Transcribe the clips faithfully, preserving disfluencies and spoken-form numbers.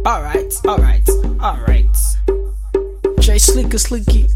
Alright, alright, alright. Jay Slicker Slicky.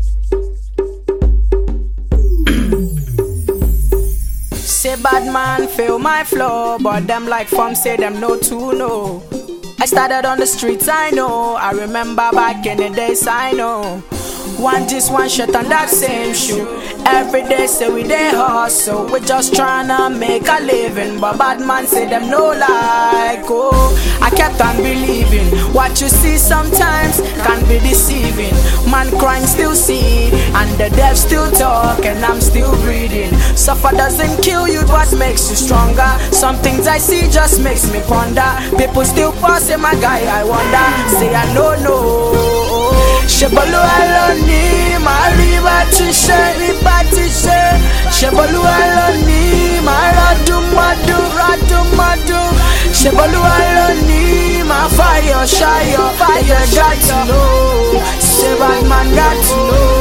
Say bad man feel my flow, but them like fun say them no to know. I started on the streets, I know. I remember back in the days, I know. One just one shot on that same shoe. Every day say we dey hustle. We just tryna make a living, but bad man say them no like. Oh, I kept on believing. What you see sometimes can be deceiving. Man crying still see, and the dead still talk, and I'm still breathing. Suffer doesn't kill you, but makes you stronger. Some things I see just makes me ponder. People still passing my guy, I wonder. Say I don't know. Shebolu aloni, mariba tishe, riba tishe. Shebolu aloni, maradu madu, radu madu. Shebolu aloni, ma fire, shire, fire, got to know. Say bad man got to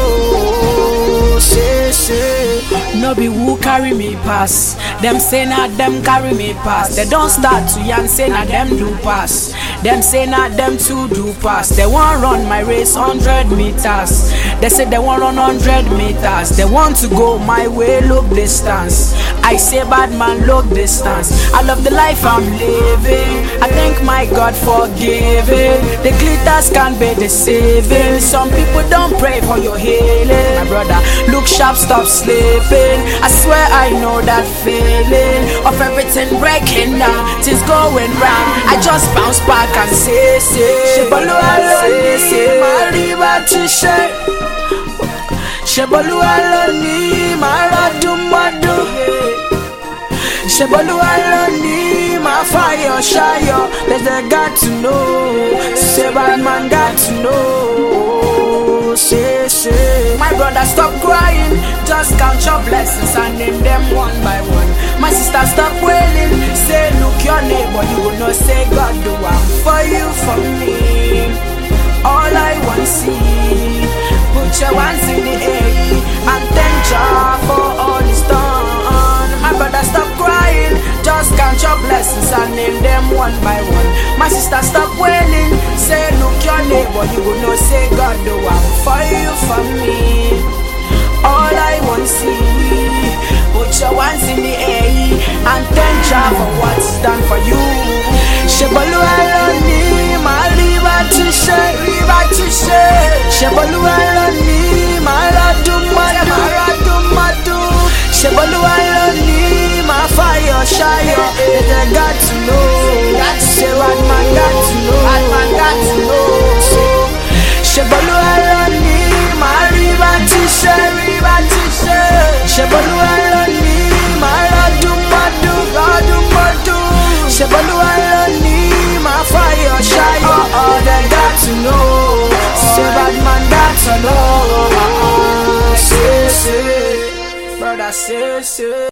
know. Say, say, no be who carry me pass. Them say not them carry me pass. They don't start to yarn, say not them do pass. Them say not them too do pass. They want run my race hundred meters. They say they want run hundred meters. They want to go my way, look distance. I say bad man, look distance. I love the life I'm living. I thank my God for giving. The glitters can be deceiving. Some people don't pray for your healing. My brother, look sharp, stop sleeping. I swear I know that feeling of everything breaking down. Things going round. I just bounce back and say, say, Shebolu aloni, mariba tishe. Shebolu aloni, maradu madu. Shebolu aloni, my fire, shire. Let the got to know. Say bad man got to know. Say, say, my brother stop crying. Just count your blessings and name them one by one. My sister stop wailing. Say look your neighbor, you will not say God do one for you, for me. All I want see. Put your hands in the air and thank God for all He's done. My brother stop crying. Just count your blessings and name them one by one. My sister stop wailing. Say look your neighbor, you will not say God do one for you, for me. All I want see. Put your hands in the air and thank God for what's done for you. Shebolu aloni, mariba tishe, riba tishe. Shebolu aloni, maradu madu, maradu madu. Shebolu aloni, my fire, shire. They got to know. Say bad man got to know. Bad man got to know. Shebolu aloni, mariba tishe, riba tishe. Shebolu aloni, maradu madu, radu madu. Shebolu aloni, my fire, shire. Oh, oh, they got to know. Say bad man got to know. Say, say, brother, say, say.